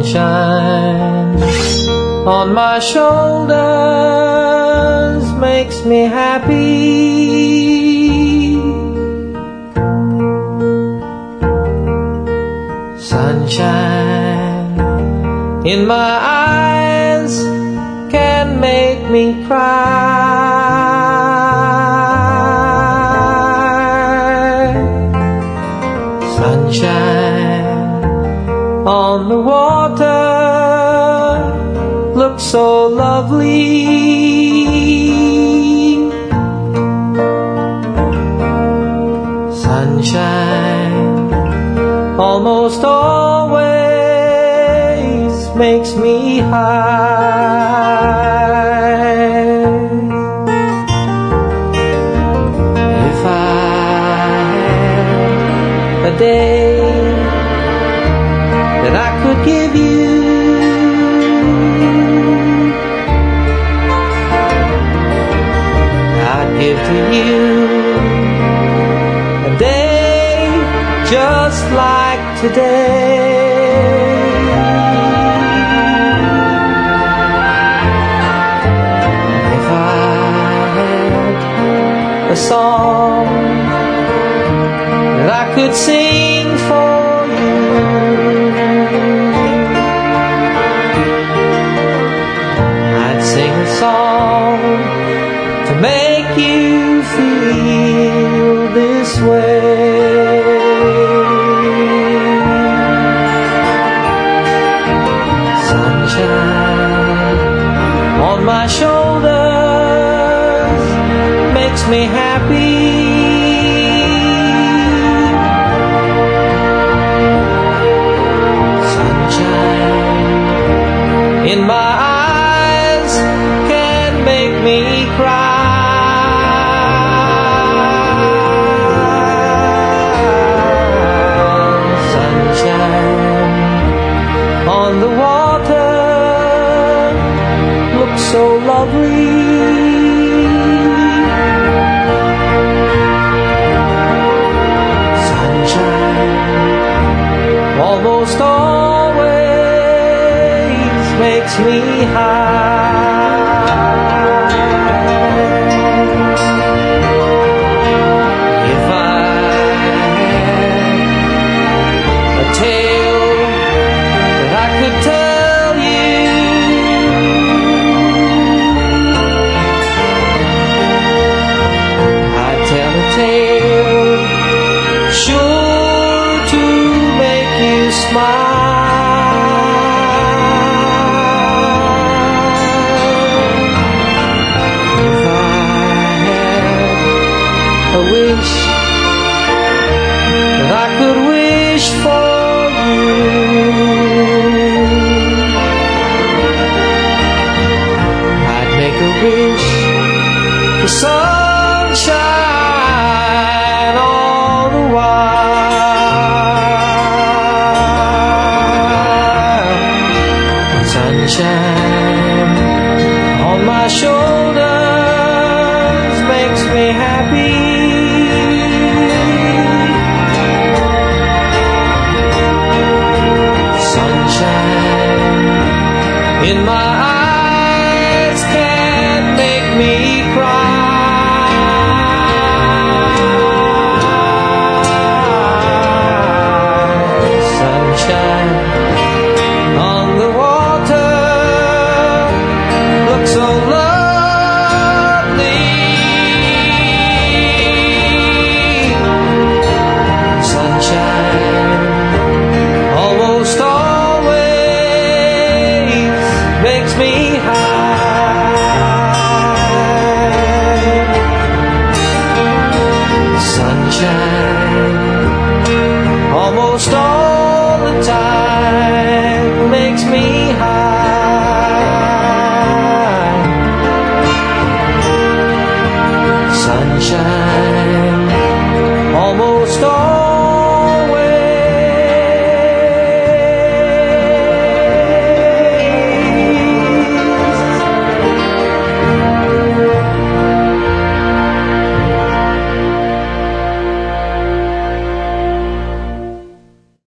Sunshine on my shoulders makes me happy. Sunshine in my eyes can make me cry. Sunshine on the water looks so lovely. Sunshine almost always makes me high. If I had a day that I could give you, I'd give to you a day just like today. If I had a song that I could sing for you, I'd sing a song to make you feel this way. Sunshine on my shoulders makes me happy. Sunshine in my eyes can make me cry. Sunshine on the water looks so lovely. Sunshine almost always makes me high. If I had a tale that I could tell you, I'd tell a tale sure to make you smile. If I had a wish that I could wish for you, I'd make a wish for sunshine all the while. Sunshine on my shoulders makes me happy. Sunshine in my eyes can make me cry. Sunshine on the water looks so lovely. Sunshine almost always makes me high. Sunshine